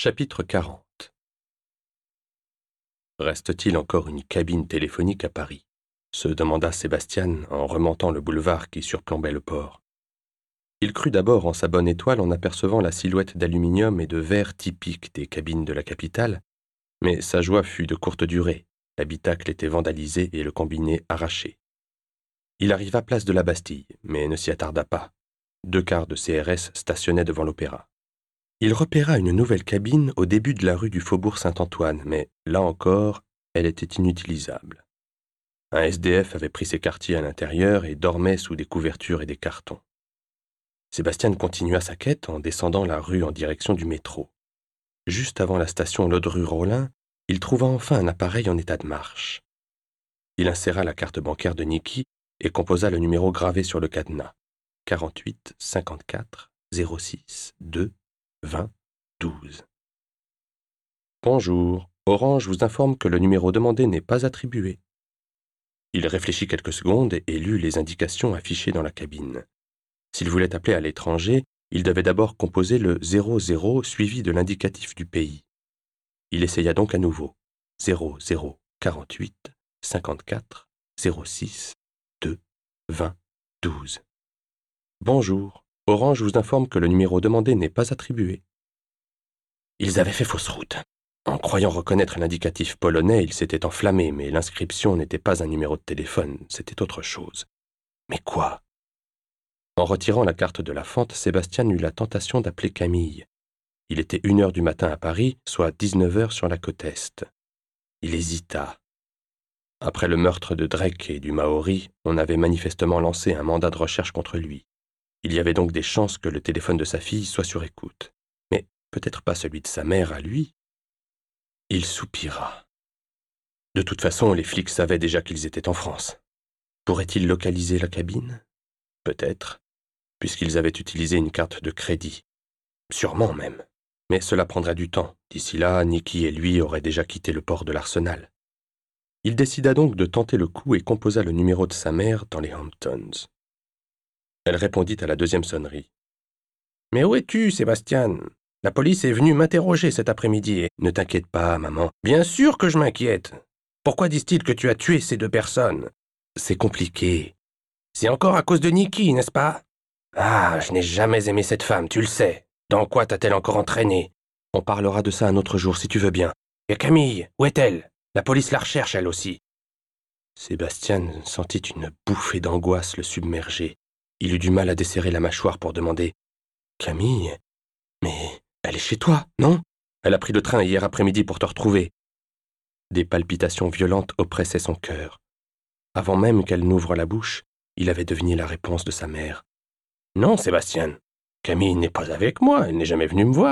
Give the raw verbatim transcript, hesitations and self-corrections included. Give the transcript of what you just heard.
Chapitre quarante. Reste-t-il encore une cabine téléphonique à Paris? Se demanda Sébastien en remontant le boulevard qui surplombait le port. Il crut d'abord en sa bonne étoile en apercevant la silhouette d'aluminium et de verre typique des cabines de la capitale, mais sa joie fut de courte durée. L'habitacle était vandalisé et le combiné arraché. Il arriva place de la Bastille, mais ne s'y attarda pas. Deux cars de C R S stationnaient devant l'Opéra. Il repéra une nouvelle cabine au début de la rue du Faubourg Saint-Antoine, mais là encore, elle était inutilisable. Un S D F avait pris ses quartiers à l'intérieur et dormait sous des couvertures et des cartons. Sébastien continua sa quête en descendant la rue en direction du métro. Juste avant la station Ledru-Rollin, il trouva enfin un appareil en état de marche. Il inséra la carte bancaire de Niki et composa le numéro gravé sur le cadenas. quarante-huit cinquante-quatre zéro six deux vingt douze. Bonjour, Orange vous informe que le numéro demandé n'est pas attribué. Il réfléchit quelques secondes et lut les indications affichées dans la cabine. S'il voulait appeler à l'étranger, il devait d'abord composer le zéro zéro suivi de l'indicatif du pays. Il essaya donc à nouveau. zéro zéro quarante-huit cinquante-quatre zéro six deux vingt douze. Bonjour, Orange vous informe que le numéro demandé n'est pas attribué. Ils avaient fait fausse route. En croyant reconnaître l'indicatif polonais, ils s'étaient enflammés, mais l'inscription n'était pas un numéro de téléphone, c'était autre chose. Mais quoi? En retirant la carte de la fente, Sébastien eut la tentation d'appeler Camille. Il était une heure du matin à Paris, soit dix-neuf heures sur la côte Est. Il hésita. Après le meurtre de Drake et du Maori, on avait manifestement lancé un mandat de recherche contre lui. Il y avait donc des chances que le téléphone de sa fille soit sur écoute. Mais peut-être pas celui de sa mère à lui. Il soupira. De toute façon, les flics savaient déjà qu'ils étaient en France. Pourraient-ils localiser la cabine? Peut-être, puisqu'ils avaient utilisé une carte de crédit. Sûrement même. Mais cela prendrait du temps. D'ici là, Niki et lui auraient déjà quitté le port de l'Arsenal. Il décida donc de tenter le coup et composa le numéro de sa mère dans les Hamptons. Elle répondit à la deuxième sonnerie. « Mais où es-tu, Sébastien? La police est venue m'interroger cet après-midi et... »« Ne t'inquiète pas, maman. »« Bien sûr que je m'inquiète. Pourquoi disent-ils que tu as tué ces deux personnes? »« C'est compliqué. »« C'est encore à cause de Niki, n'est-ce pas? »« Ah, je n'ai jamais aimé cette femme, tu le sais. Dans quoi t'a-t-elle encore entraîné? »« On parlera de ça un autre jour, si tu veux bien. »« Et Camille, où est-elle? La police la recherche, elle aussi. » Sébastien sentit une bouffée d'angoisse le submerger. Il eut du mal à desserrer la mâchoire pour demander « Camille, mais elle est chez toi, non? Elle a pris le train hier après-midi pour te retrouver. » Des palpitations violentes oppressaient son cœur. Avant même qu'elle n'ouvre la bouche, il avait deviné la réponse de sa mère. « Non, Sébastien, Camille n'est pas avec moi, elle n'est jamais venue me voir. »